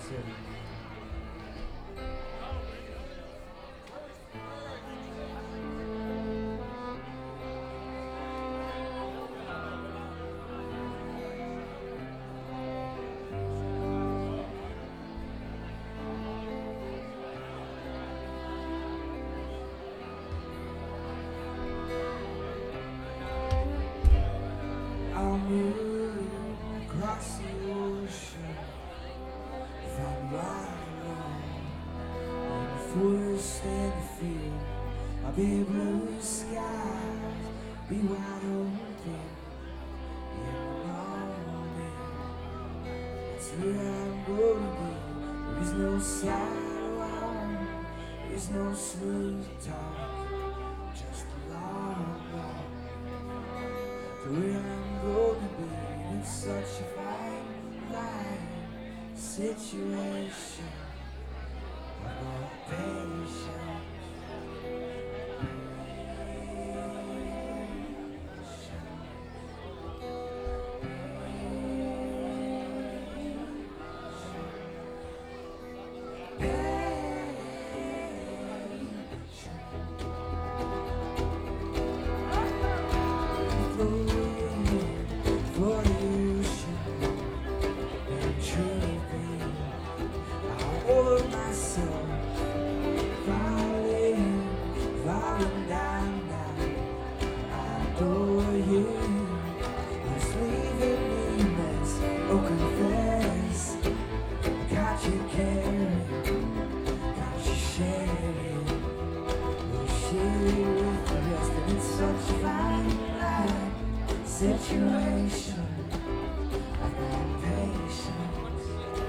City. I'll move across the ocean from London in the forest and the field. I'll be blue skies, be wide open in the morning. That's where I'm gonna be. There is no sidewalk, there is no smooth talk, just a long walk. To where I'm gonna be in such a fine line situation. I've got patience. Situation, I've got patience,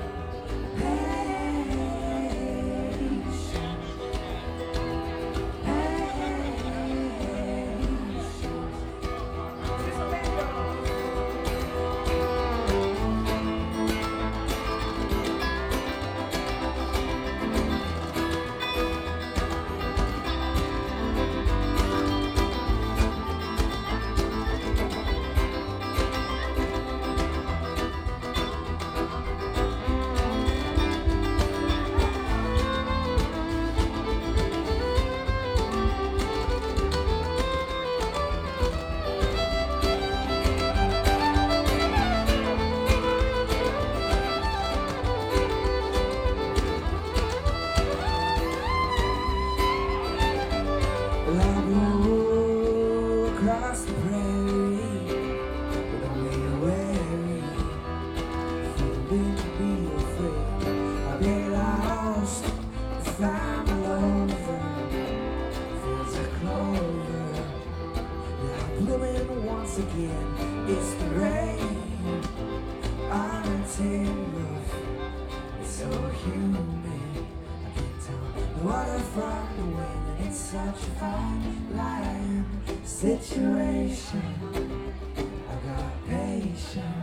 across the prairie, but only wary, feeling to be afraid. I'll get lost if I'm alone. Fields of clover, yeah, blooming once again. It's the rain on a tin roof. It's so humid, I can't tell the water from the wind. It's such a fine line situation. I got patience.